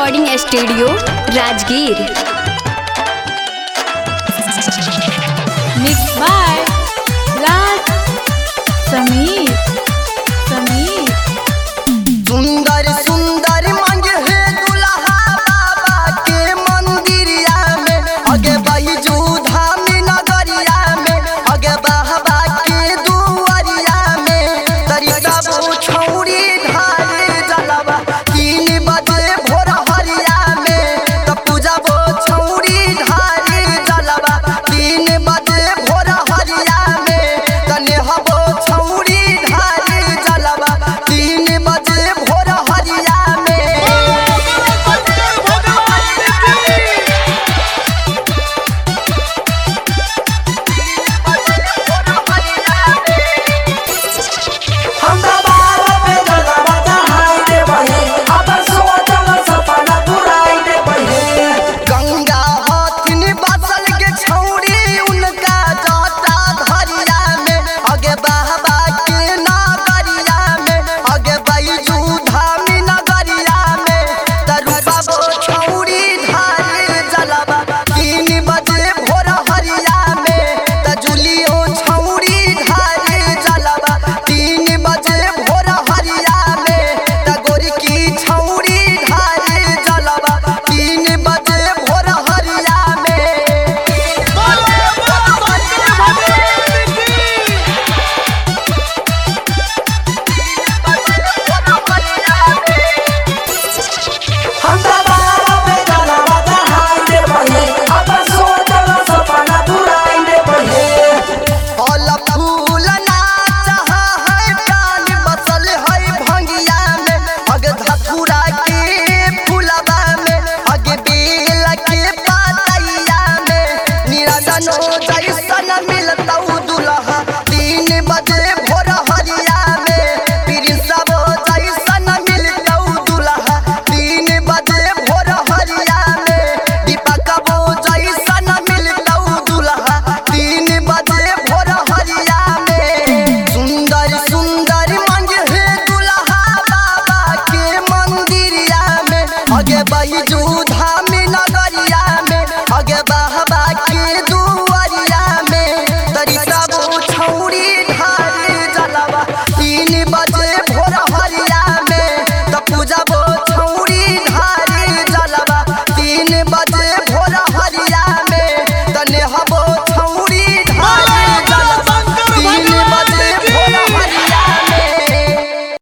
Recording studio Rajgir. Mix by Raj Sameer. सुंदर सुंदर मांगे है दुल्हा बाबा के मंदिरिया में, आगे बैजू धाम नगरिया में, आगे बाबा के दुआरिया में। तरीका वो छौरी ढाले जलवा 3 बजे भोर हरिया में, तब पूजा वो छौरी ढाले जलवा 3 बजे भोर हरिया में। तने हबो छौरी ढाले जलवा 3 बजे भोर हरिया में। गंगा हथिन बसल के छौरी उनका जाता धरिया में, आगे बाबा के नगरिया में, आगे बैजू धाम नगरिया में। तरुबा वो छौरी ढाले जलवा 3 बजे भोर हरिया में, तजुलियो छौरी ढाले जलवा 3 बजे भोर हरिया में। तगोरी की छौरी ढाले जलवा 3 बजे भोर हरिया में। फल फूल नाच है कान बसल है भंगिया में, अगे धतूरा के फूलवा में, अगे बेल के पतैया में। निरंजनो जैसन मिलतौ दुल्हा 3 बजे